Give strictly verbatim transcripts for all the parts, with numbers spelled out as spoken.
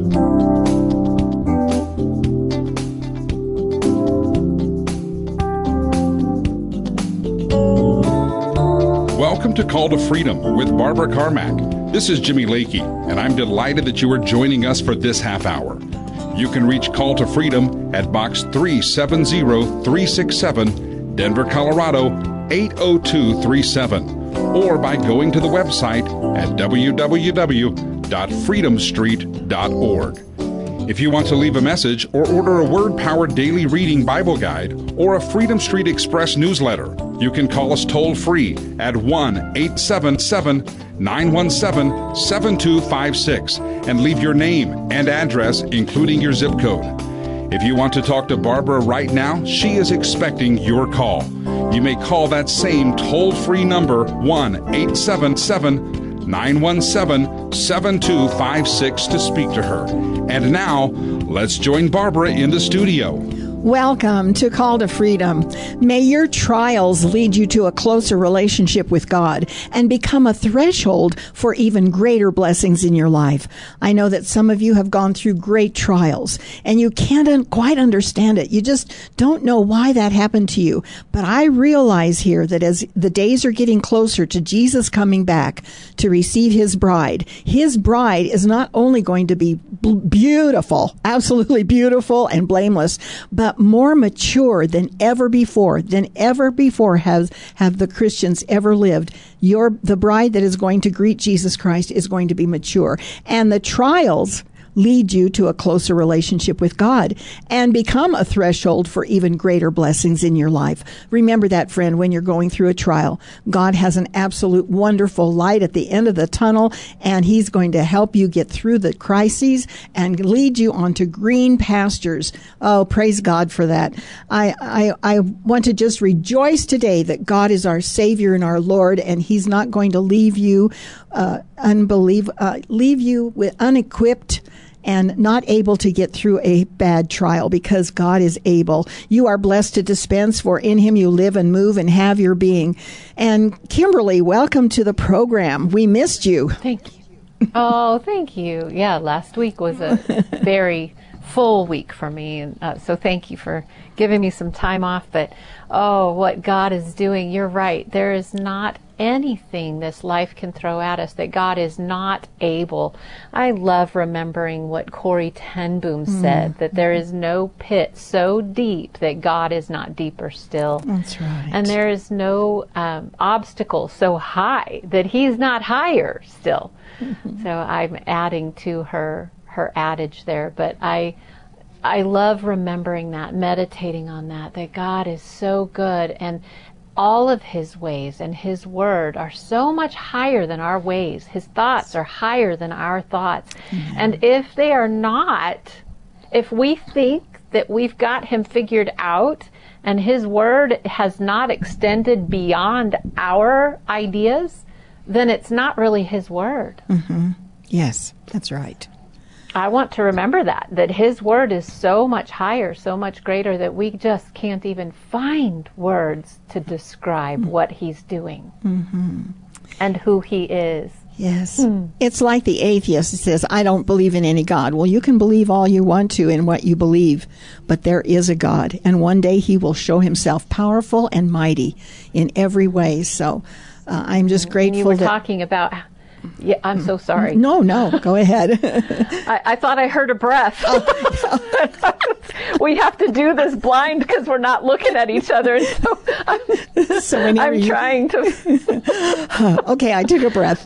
Welcome to Call to Freedom with Barbara Carmack. This is Jimmy Lakey, and I'm delighted that you are joining us for this half hour. You can reach Call to Freedom at Box three seven zero three six seven, Denver, Colorado eight oh two three seven, or by going to the website at w w w dot freedom street dot org. If you want to leave a message or order a word-powered daily reading Bible guide or a Freedom Street Express newsletter, you can call us toll-free at one eight seven seven, nine one seven, seven two five six and leave your name and address, including your zip code. If you want to talk to Barbara right now, she is expecting your call. You may call that same toll-free number, one eight seven seven, nine one seven, seven two five six, to speak to her. And now, let's join Barbara in the studio. Welcome to Call to Freedom. May your trials lead you to a closer relationship with God and become a threshold for even greater blessings in your life. I know that some of you have gone through great trials and you can't quite understand it. You just don't know why that happened to you. But I realize here that as the days are getting closer to Jesus coming back to receive his bride, his bride is not only going to be beautiful, absolutely beautiful and blameless, but more mature than ever before, than ever before has have the Christians ever lived. Your the bride that is going to greet Jesus Christ is going to be mature. And the trials lead you to a closer relationship with God and become a threshold for even greater blessings in your life. Remember that, friend, when you're going through a trial. God has an absolute wonderful light at the end of the tunnel, and he's going to help you get through the crises and lead you onto green pastures. Oh, praise God for that. I, I, I want to just rejoice today that God is our Savior and our Lord, and he's not going to leave you uh, unbelieve, uh, leave you with unequipped and not able to get through a bad trial, because God is able. You are blessed to dispense, for in him you live and move and have your being. And Kimberly, welcome to the program. We missed you. Thank you. Oh, thank you. Yeah, last week was a very full week for me, and uh, so thank you for giving me some time off. But oh, what God is doing, you're right. There is not anything this life can throw at us that God is not able. I love remembering what Corrie ten Boom mm. said, that there is no pit so deep that God is not deeper still. That's right. And there is no um, obstacle so high that he's not higher still. Mm-hmm. So I'm adding to her her adage there, but I I love remembering that, meditating on that, that God is so good, and all of his ways and his word are so much higher than our ways. His thoughts are higher than our thoughts. Mm-hmm. And if they are not, if we think that we've got him figured out and his word has not extended beyond our ideas, then it's not really his word. Mm-hmm. Yes, that's right. I want to remember that, that his word is so much higher, so much greater, that we just can't even find words to describe mm-hmm. what he's doing mm-hmm. and who he is. Yes. Hmm. It's like the atheist says, I don't believe in any God. Well, you can believe all you want to in what you believe, but there is a God, and one day he will show himself powerful and mighty in every way. So uh, I'm just grateful. And you were that talking about... Yeah, I'm so sorry. No, no, go ahead. I, I thought I heard a breath. Oh. We have to do this blind because we're not looking at each other. And so I'm, so I'm you... trying to. Okay, I took a breath.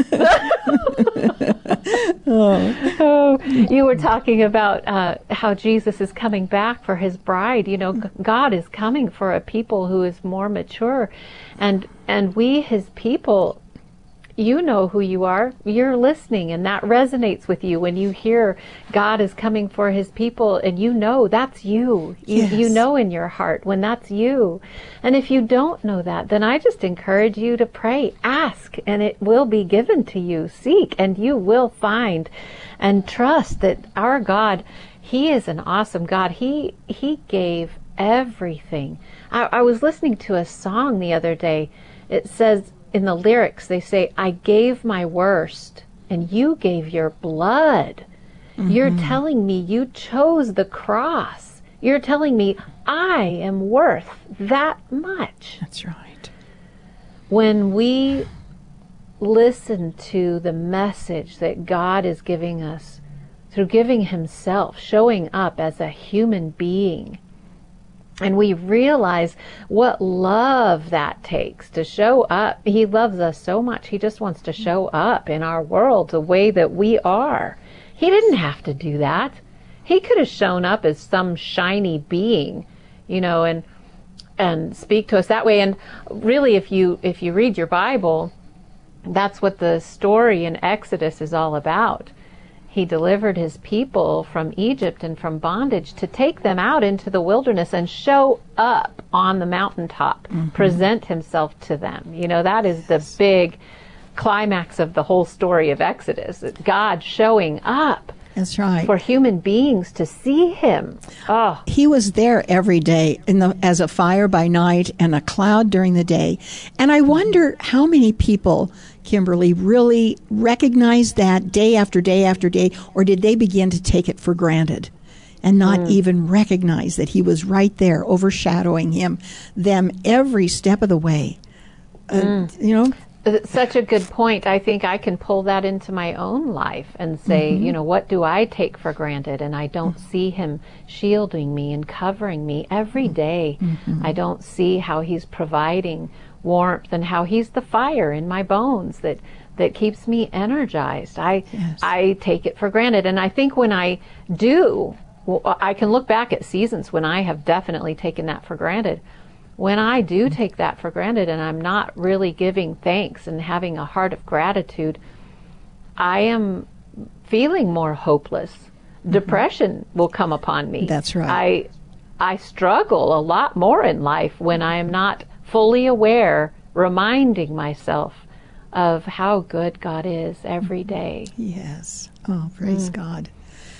oh. Oh, you were talking about uh, how Jesus is coming back for his bride. You know, God is coming for a people who is more mature, and and we, his people. You know who you are. You're listening, and that resonates with you when you hear God is coming for his people, and you know that's you. You, yes. you know in your heart when that's you. And if you don't know that, then I just encourage you to pray. Ask, and it will be given to you. Seek, and you will find. And trust that our God, he is an awesome God. He, he gave everything. I, I was listening to a song the other day. It says, in the lyrics, they say, I gave my worst, and you gave your blood. Mm-hmm. You're telling me you chose the cross. You're telling me I am worth that much. That's right. When we listen to the message that God is giving us through giving himself, showing up as a human being, and we realize what love that takes to show up. He loves us so much. He just wants to show up in our world the way that we are. He didn't have to do that. He could have shown up as some shiny being, you know, and and speak to us that way. And really, if you if you read your Bible, that's what the story in Exodus is all about. He delivered his people from Egypt and from bondage to take them out into the wilderness and show up on the mountaintop, mm-hmm. present himself to them. You know, that is the big climax of the whole story of Exodus, God showing up. That's right. For human beings to see him. Oh. He was there every day in the, as a fire by night and a cloud during the day. And I wonder how many people, Kimberly, really recognized that day after day after day, or did they begin to take it for granted and not mm. even recognize that he was right there overshadowing him, them every step of the way? Mm. Uh, you know? Such a good point. I think I can pull that into my own life and say, mm-hmm. you know, what do I take for granted? And I don't mm-hmm. see him shielding me and covering me every day. Mm-hmm. I don't see how he's providing warmth and how he's the fire in my bones that, that keeps me energized. I, yes. I take it for granted. And I think when I do, well, I can look back at seasons when I have definitely taken that for granted. When I do take that for granted and I'm not really giving thanks and having a heart of gratitude, I am feeling more hopeless. Mm-hmm. Depression will come upon me. That's right. I I struggle a lot more in life when I am not fully aware, reminding myself of how good God is every day. Yes. Oh, praise mm. God.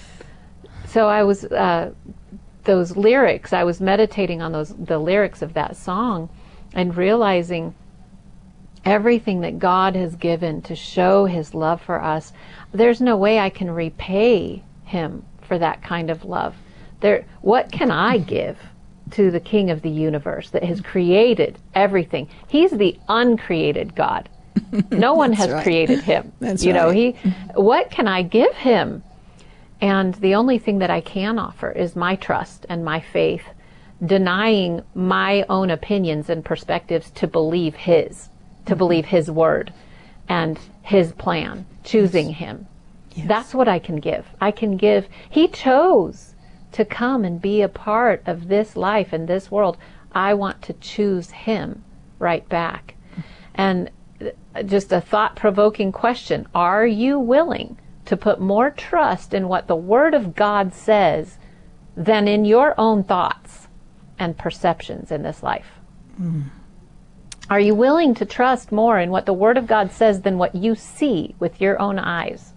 So I was... Uh, those lyrics, I was meditating on those the lyrics of that song and realizing everything that God has given to show his love for us. There's no way I can repay him for that kind of love. There, what can I give to the King of the universe that has created everything? He's the uncreated God. No one has right. created him. That's you know, right. he what can I give him? And the only thing that I can offer is my trust and my faith, denying my own opinions and perspectives to believe his, to mm-hmm. believe his word and his plan, choosing yes. him. Yes. That's what I can give. I can give. He chose to come and be a part of this life and this world. I want to choose him right back. And just a thought-provoking question. Are you willing to put more trust in what the Word of God says than in your own thoughts and perceptions in this life? Mm. Are you willing to trust more in what the Word of God says than what you see with your own eyes?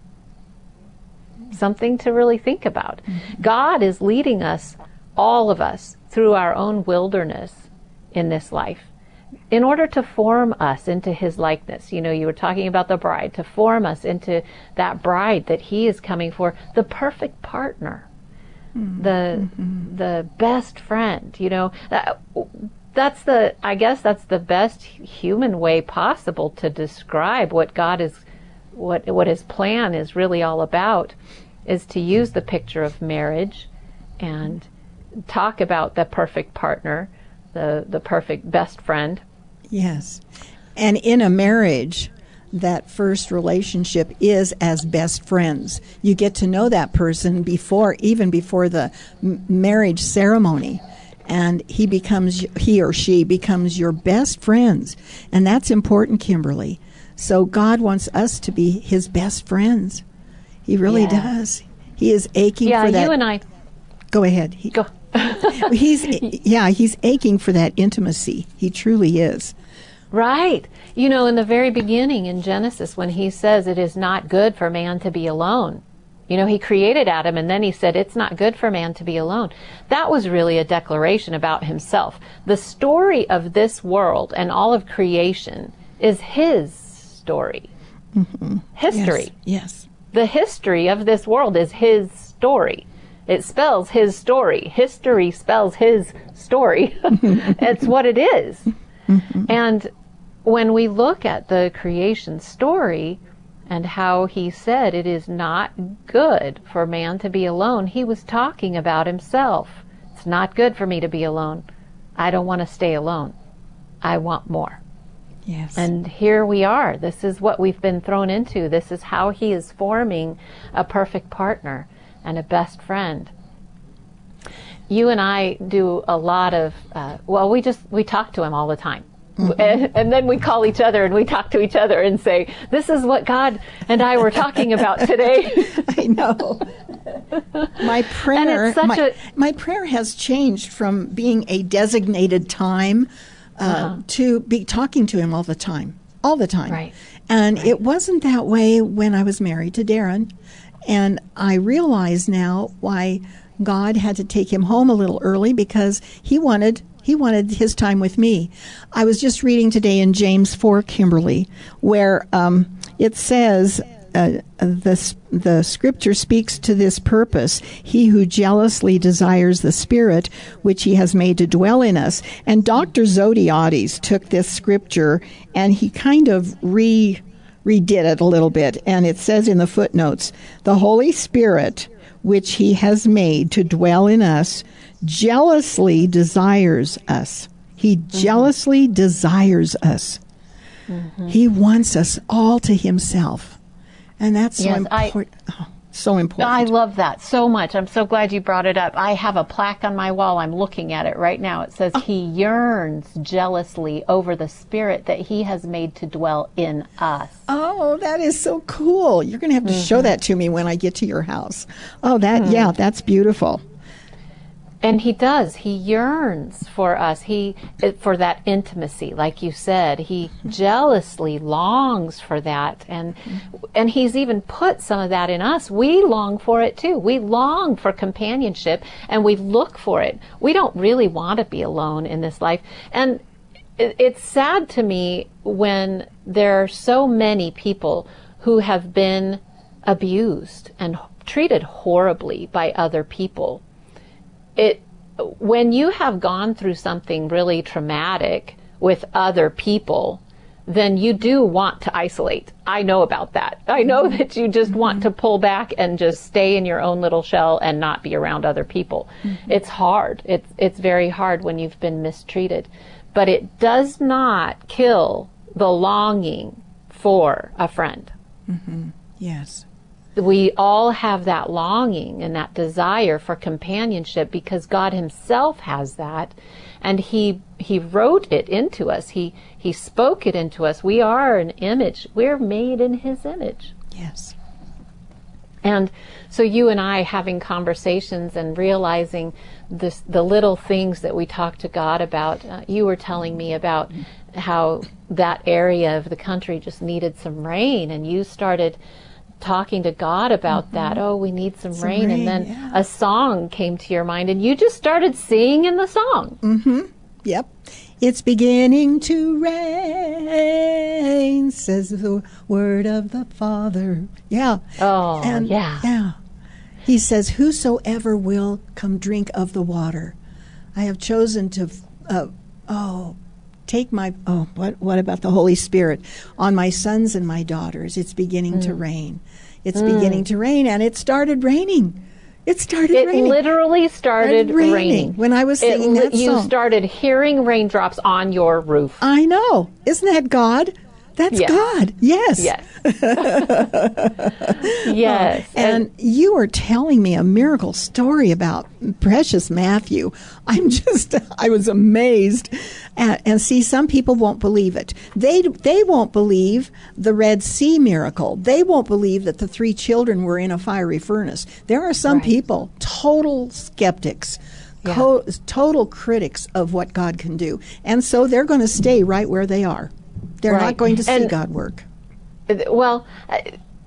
Something to really think about. Mm-hmm. God is leading us, all of us, through our own wilderness in this life, in order to form us into his likeness. You know, you were talking about the bride, to form us into that bride that he is coming for, the perfect partner, mm-hmm. the mm-hmm. the best friend. You know, that, that's the, I guess that's the best human way possible to describe what God is, what what his plan is really all about, is to use the picture of marriage and talk about the perfect partner, the the perfect best friend. Yes. And in a marriage, that first relationship is as best friends. You get to know that person before, even before the m- marriage ceremony. And he becomes, he or she becomes your best friends. And that's important, Kimberly. So God wants us to be his best friends. He really yeah. does. He is aching yeah, for that. Yeah, you and I. Go ahead. He, Go. he's yeah, he's aching for that intimacy. He truly is. Right. You know, in the very beginning in Genesis, when he says it is not good for man to be alone, you know, he created Adam and then he said it's not good for man to be alone. That was really a declaration about himself. The story of this world and all of creation is his story. Mm-hmm. History. Yes. yes. the history of this world is his story. It spells his story. History spells his story. It's what it is. Mm-hmm. And when we look at the creation story and how he said it is not good for man to be alone, he was talking about himself. It's not good for me to be alone. I don't want to stay alone. I want more. Yes. And here we are. This is what we've been thrown into. This is how he is forming a perfect partner and a best friend. You and I do a lot of, uh, well, we just, we talk to him all the time. Mm-hmm. And, and then we call each other and we talk to each other and say, this is what God and I were talking about today. I know. My prayer, my, a, my prayer has changed from being a designated time uh, uh-huh. to be talking to him all the time, all the time. Right. And right. it wasn't that way when I was married to Darren. And I realize now why God had to take him home a little early, because he wanted he wanted his time with me. I was just reading today in James four, Kimberly, where um, it says, uh, the, the scripture speaks to this purpose, he who jealously desires the Spirit which he has made to dwell in us. And Doctor Zodhiates took this scripture and he kind of re redid it a little bit. And it says in the footnotes, the Holy Spirit which he has made to dwell in us jealously desires us. He mm-hmm. jealously desires us. Mm-hmm. He wants us all to himself. And that's so yes, important. I, oh, so important. I love that so much. I'm so glad you brought it up. I have a plaque on my wall. I'm looking at it right now. It says, oh. he yearns jealously over the Spirit that he has made to dwell in us. Oh, that is so cool. You're going to have to mm-hmm. show that to me when I get to your house. Oh, that, mm-hmm. yeah, that's beautiful. And he does. He yearns for us. He for that intimacy, like you said. He jealously longs for that, and and he's even put some of that in us. We long for it too. We long for companionship, and we look for it. We don't really want to be alone in this life, and it, it's sad to me when there are so many people who have been abused and treated horribly by other people. It, when you have gone through something really traumatic with other people, then you do want to isolate. I know about that. I know that you just want to pull back and just stay in your own little shell and not be around other people. Mm-hmm. It's hard. It's, it's very hard when you've been mistreated. But it does not kill the longing for a friend. Mm-hmm. Yes. We all have that longing and that desire for companionship because God himself has that, and he he wrote it into us. He he spoke it into us. We are an image. We're made in his image. Yes. And so you and I having conversations and realizing this, the little things that we talk to God about. Uh, you were telling me about how that area of the country just needed some rain, and you started talking to God about mm-hmm. that. Oh, we need some, some rain. rain. And then yeah. a song came to your mind and you just started singing the song. Mm-hmm. Yep. It's beginning to rain, says the word of the Father. Yeah. Oh, and, yeah. Yeah. He says, whosoever will come drink of the water. I have chosen to, uh, oh, take my, oh, what what about the Holy Spirit on my sons and my daughters? It's beginning mm. to rain. It's mm. beginning to rain, and it started raining. It started it raining. It literally started raining. raining. When I was singing it, that you song. You started hearing raindrops on your roof. I know. Isn't that God? That's yes. God. Yes. Yes. Yes. Uh, and, and you were telling me a miracle story about precious Matthew. I'm just, I was amazed. At, and see, some people won't believe it. They, they won't believe the Red Sea miracle. They won't believe that the three children were in a fiery furnace. There are some right. people, total skeptics. Yeah. Co- total critics of what God can do. And so they're going to stay right where they are. They're right. not going to see and, God work. Well,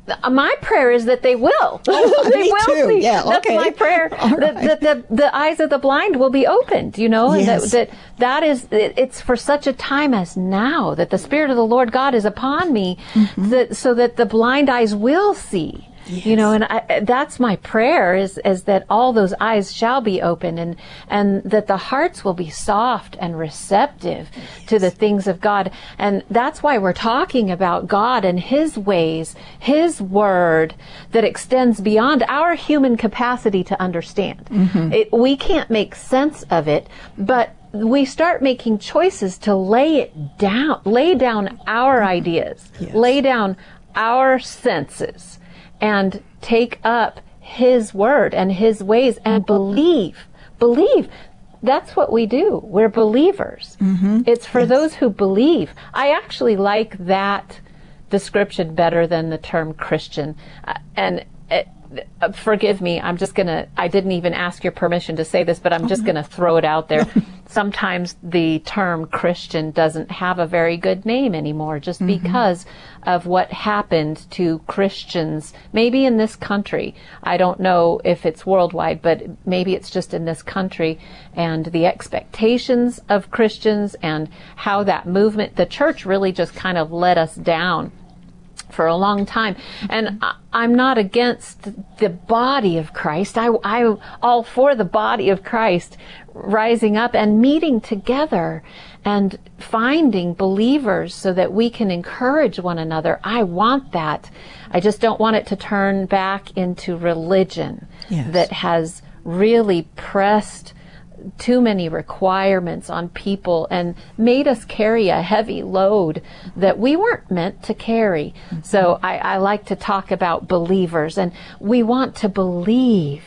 My prayer is that they will. they Me will too. see. Yeah, That's okay. my prayer. All That, right. that the, the eyes of the blind will be opened, you know, and Yes. that, that that is, it, it's for such a time as now that the Spirit of the Lord God is upon me, Mm-hmm. that so that the blind eyes will see. You know, and I, that's my prayer is, is that all those eyes shall be open and, and that the hearts will be soft and receptive yes. to the things of God. And that's why we're talking about God and His ways, His word that extends beyond our human capacity to understand. Mm-hmm. It, we can't make sense of it, but we start making choices to lay it down, lay down our ideas, yes. lay down our senses, and take up His word and His ways and believe. Believe. That's what we do. We're believers. Mm-hmm. It's for yes. those who believe. I actually like that description better than the term Christian. Uh, and it, uh, forgive me, I'm just going to, I didn't even ask your permission to say this, but I'm just going to throw it out there. Sometimes the term Christian doesn't have a very good name anymore just mm-hmm. because of what happened to Christians, maybe in this country. I don't know if it's worldwide, but maybe it's just in this country, and the expectations of Christians and how that movement, the church really just kind of let us down for a long time. And I'm not against the body of Christ. I, I'm all for the body of Christ rising up and meeting together and finding believers so that we can encourage one another. I want that. I just don't want it to turn back into religion yes. that has really pressed too many requirements on people and made us carry a heavy load that we weren't meant to carry. Mm-hmm. So I, I like to talk about believers, and we want to believe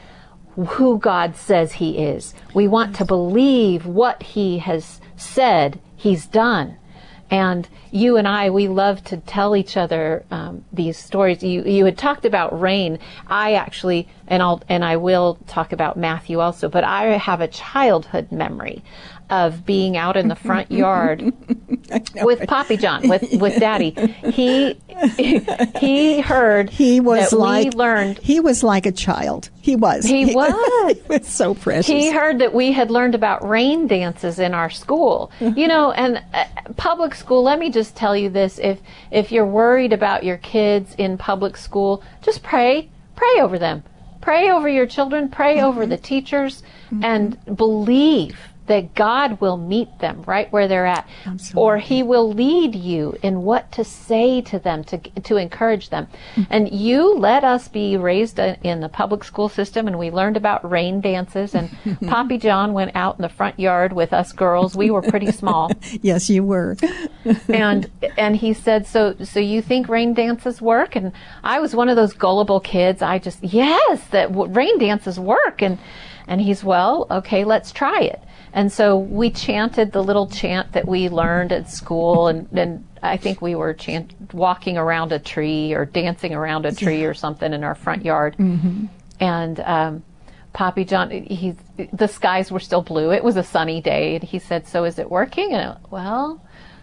who God says He is. We want to believe what He has said He's done. And you and I, we love to tell each other um, these stories. You you had talked about rain. I actually, and I'll and I will talk about Matthew also. But I have a childhood memory of being out in the front yard with Poppy John, with with Daddy. He he heard. He was that like we learned. He was like a child. He was. He, he was. He was so precious. He heard that we had learned about rain dances in our school. You know, and uh, public school. Let me just tell you this: if if you're worried about your kids in public school, just pray. Pray over them. Pray over your children. Pray mm-hmm. over the teachers, mm-hmm. and believe that God will meet them right where they're at. Absolutely. Or He will lead you in what to say to them to to encourage them. Mm-hmm. And you let us be raised in the public school system, and we learned about rain dances, and Poppy John went out in the front yard with us girls. We were pretty small. Yes, you were. and and he said, so so you think rain dances work? And I was one of those gullible kids. I just, yes, that w- rain dances work. And and he's, well, okay, let's try it. And so we chanted the little chant that we learned at school, and, and I think we were chant, walking around a tree or dancing around a tree yeah. or something in our front yard. Mm-hmm. And um, Poppy John, he, the skies were still blue. It was a sunny day, and he said, "So is it working?" And I, well,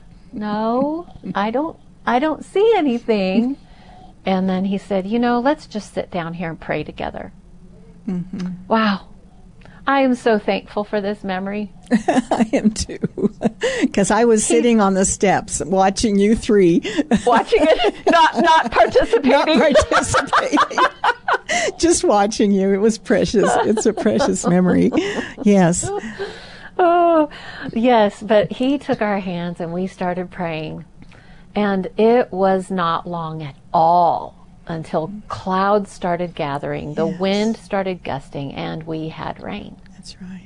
no, I don't. I don't see anything. And then he said, "You know, let's just sit down here and pray together." Mm-hmm. Wow. I am so thankful for this memory. I am too. Because I was sitting on the steps watching you three. Watching it? Not not participating? Not participating. Just watching you. It was precious. It's a precious memory. Yes. Oh, yes. But he took our hands and we started praying. And it was not long at all until clouds started gathering, the yes. wind started gusting, and we had rain. That's right.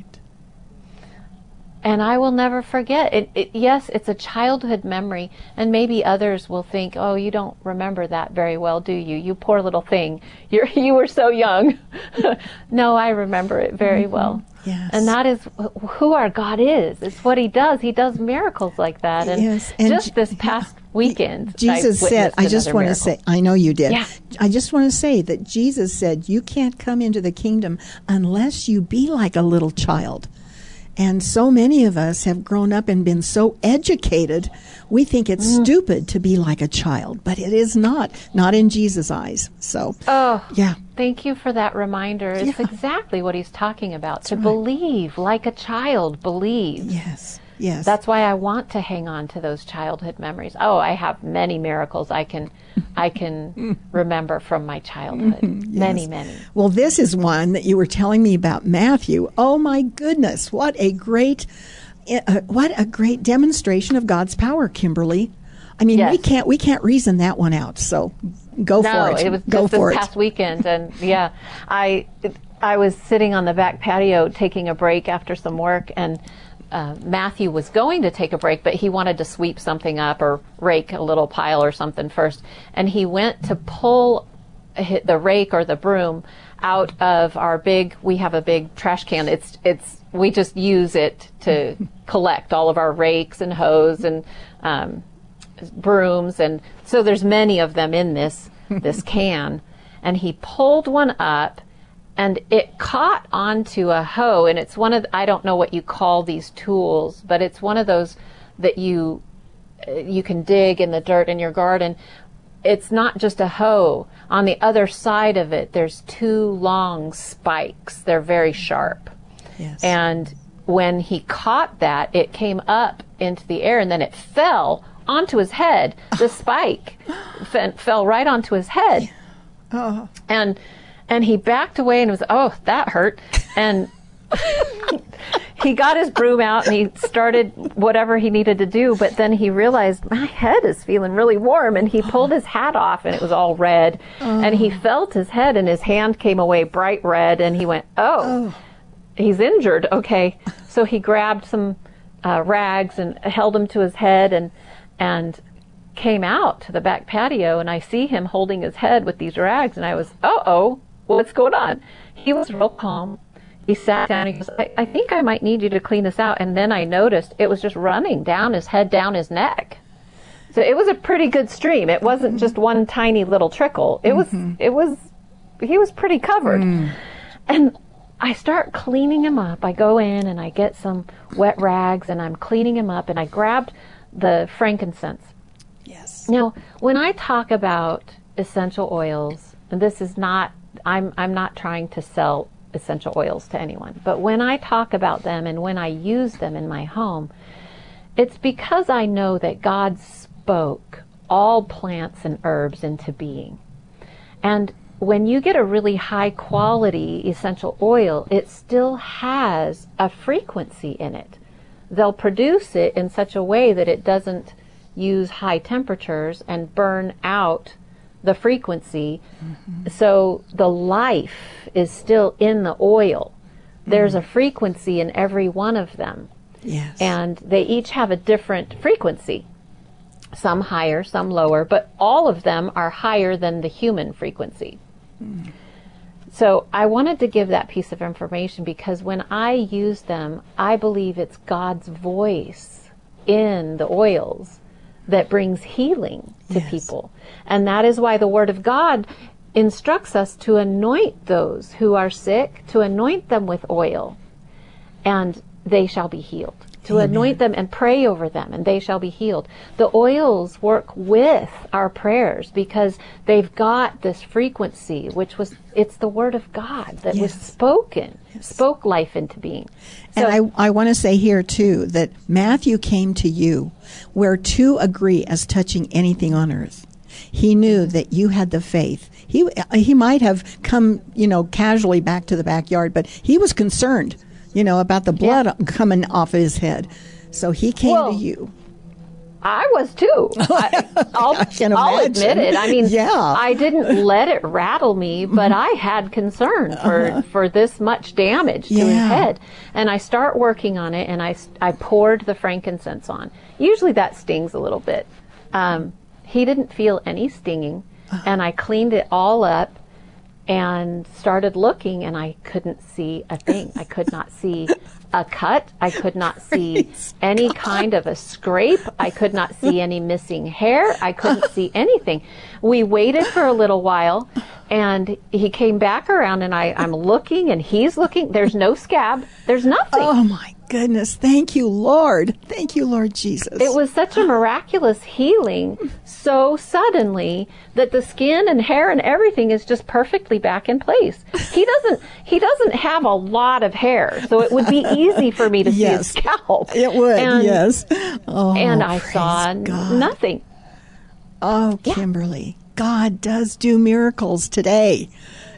And I will never forget it, it. Yes, it's a childhood memory, and maybe others will think, "Oh, you don't remember that very well, do you? You poor little thing. You're you were so young." No, I remember it very mm-hmm. well. Yes. And that is who our God is. It's what He does. He does miracles like that. And, yes. and just this past weekend, Jesus I said, I just want miracle. to say, I know you did. Yeah. I just want to say that Jesus said, you can't come into the kingdom unless you be like a little child. And so many of us have grown up and been so educated, we think it's mm. stupid to be like a child, but it is not, not in Jesus' eyes. So, oh, yeah. Thank you for that reminder. It's Yeah. exactly what he's talking about. That's to right. believe like a child believes. Yes, yes. That's why I want to hang on to those childhood memories. Oh, I have many miracles I can I can remember from my childhood. Many, Yes. many. Well, this is one that you were telling me about, Matthew. Oh my goodness, what a great, uh, what a great demonstration of God's power, Kimberly. I mean, Yes. we can't we can't reason that one out. So, go No, for it. it was go just for this it. past weekend, and yeah, I I was sitting on the back patio taking a break after some work, and uh, Matthew was going to take a break, but he wanted to sweep something up or rake a little pile or something first, and he went to pull the rake or the broom out of our big. We have a big trash can. It's it's we just use it to collect all of our rakes and hose and um, brooms, and so there's many of them in this this can. And he pulled one up, and it caught onto a hoe. And it's one of the, I don't know what you call these tools, but it's one of those that you you can dig in the dirt in your garden. It's not just a hoe. On the other side of it, there's two long spikes. They're very sharp. Yes. And when he caught that, it came up into the air, and then it fell onto his head. The spike f- fell right onto his head. Oh. And and he backed away and was, oh, that hurt. And he got his broom out and he started whatever he needed to do. But then he realized, my head is feeling really warm. And he pulled his hat off and it was all red. Oh. And he felt his head and his hand came away bright red. And he went, oh, Oh. he's injured. Okay. So he grabbed some uh, rags and held them to his head and and came out to the back patio, and I see him holding his head with these rags, and I was, uh-oh, what's going on? He was real calm. He sat down, and he goes, I, I think I might need you to clean this out. And then I noticed it was just running down his head, down his neck. So it was a pretty good stream. It wasn't mm-hmm. just one tiny little trickle. It mm-hmm. was, it was, he was pretty covered. Mm. And I start cleaning him up. I go in and I get some wet rags and I'm cleaning him up, and I grabbed the frankincense. Yes. Now, when I talk about essential oils, and this is not, I'm I'm not trying to sell essential oils to anyone, but when I talk about them and when I use them in my home, it's because I know that God spoke all plants and herbs into being. And when you get a really high quality essential oil, it still has a frequency in it. They'll produce it in such a way that it doesn't use high temperatures and burn out the frequency. Mm-hmm. So the life is still in the oil. There's mm-hmm. a frequency in every one of them. Yes. And they each have a different frequency. Some higher, some lower, but all of them are higher than the human frequency. Mm. So I wanted to give that piece of information because when I use them, I believe it's God's voice in the oils that brings healing to yes. people. And that is why the Word of God instructs us to anoint those who are sick, to anoint them with oil, and they shall be healed. To Amen. Anoint them and pray over them, and they shall be healed. The oils work with our prayers because they've got this frequency, which was, it's the Word of God that yes. was spoken, yes. spoke life into being. So, and I, I want to say here, too, that Matthew came to you where two agree as touching anything on earth. He knew that you had the faith. He he might have come, you know, casually back to the backyard, but he was concerned, you know, about the blood yeah. coming off of his head. So he came well, to you. I was too. I, I'll, I can I'll imagine. admit it. I mean, yeah. I didn't let it rattle me, but I had concern for, uh-huh. for this much damage to yeah. his head. And I start working on it, and I, I poured the frankincense on. Usually that stings a little bit. Um, he didn't feel any stinging, uh-huh. and I cleaned it all up and started looking, and I couldn't see a thing. I could not see a cut. I could not see any kind of a scrape. I could not see any missing hair. I couldn't see anything. We waited for a little while, and he came back around, and I, I'm looking, and he's looking. There's no scab. There's nothing. Oh, my goodness. Thank you, Lord. Thank you, Lord Jesus. It was such a miraculous healing so suddenly that the skin and hair and everything is just perfectly back in place. He doesn't he doesn't have a lot of hair, so it would be easy for me to yes. see his scalp. It would, and, yes. Oh, and I saw God. nothing. Oh, yeah. Kimberly, God does do miracles today.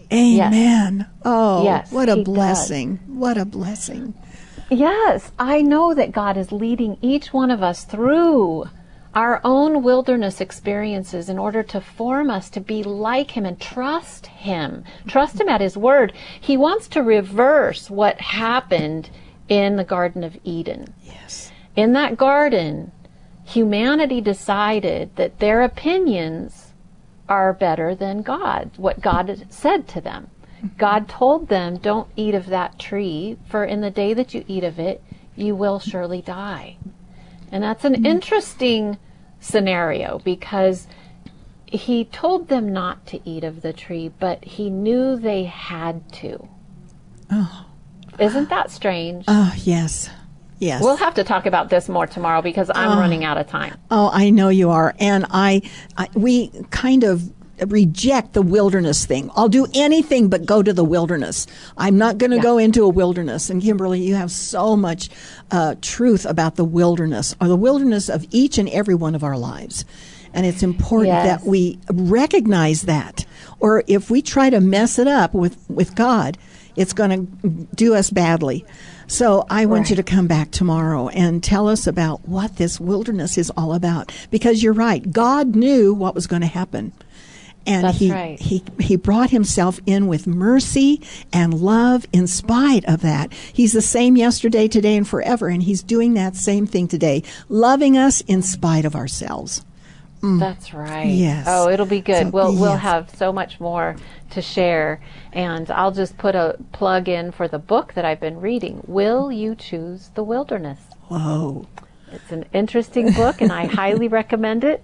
Amen. Yes. Oh, yes, what a he blessing. does. What a blessing. Yes, I know that God is leading each one of us through our own wilderness experiences in order to form us to be like Him and trust Him. Trust Him at His word. He wants to reverse what happened in the Garden of Eden. Yes. In that garden, humanity decided that their opinions are better than God, what God had said to them. God told them, don't eat of that tree, for in the day that you eat of it, you will surely die. And that's an interesting scenario because He told them not to eat of the tree, but He knew they had to. Oh. Isn't that strange? Oh, yes. Yes. We'll have to talk about this more tomorrow because I'm oh. running out of time. Oh, I know you are. And I, I, we kind of reject the wilderness thing. I'll do anything but go to the wilderness. I'm not going to yeah. go into a wilderness. And Kimberly, you have so much uh, truth about the wilderness, or the wilderness of each and every one of our lives. And it's important yes. that we recognize that. Or if we try to mess it up with, with God, it's going to do us badly. So I want right. you to come back tomorrow and tell us about what this wilderness is all about. Because you're right. God knew what was going to happen. And That's he, right. he he brought Himself in with mercy and love in spite of that. He's the same yesterday, today, and forever. And He's doing that same thing today, loving us in spite of ourselves. Mm. That's right. Yes. Oh, it'll be good. So, we'll yes. we'll have so much more to share. And I'll just put a plug in for the book that I've been reading, Will You Choose the Wilderness? Whoa. It's an interesting book, and I highly recommend it.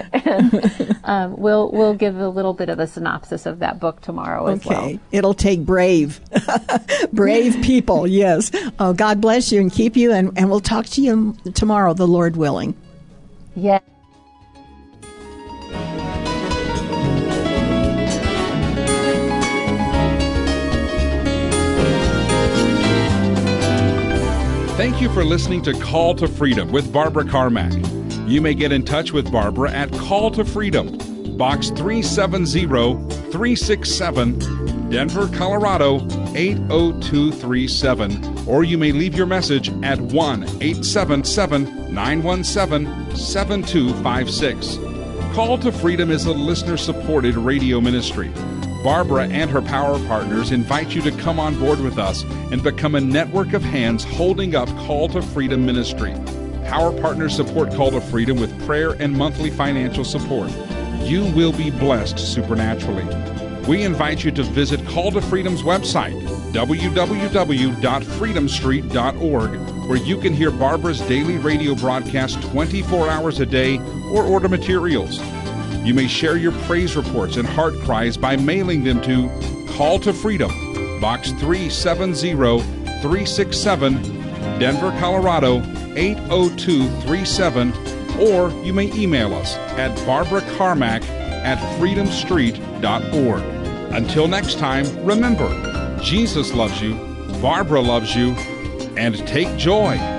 and um, we'll we'll give a little bit of a synopsis of that book tomorrow as well. Okay. It'll take brave, brave people, yes. Oh, God bless you and keep you, and, and we'll talk to you tomorrow, the Lord willing. Yes. Thank you for listening to Call to Freedom with Barbara Carmack. You may get in touch with Barbara at Call to Freedom, Box three seven zero, three six seven, Denver, Colorado eight oh two three seven, or you may leave your message at one eight seven seven, nine one seven, seven two five six. Call to Freedom is a listener-supported radio ministry. Barbara and her power partners invite you to come on board with us and become a network of hands holding up Call to Freedom ministry. Power partners support Call to Freedom with prayer and monthly financial support. You will be blessed supernaturally. We invite you to visit Call to Freedom's website, w w w dot freedom street dot org, where you can hear Barbara's daily radio broadcast twenty-four hours a day or order materials. You may share your praise reports and heart cries by mailing them to Call to Freedom, Box three seven zero, three six seven, Denver, Colorado eight oh two three seven, or you may email us at barbara carmack at freedom street dot org. Until next time, remember, Jesus loves you, Barbara loves you, and take joy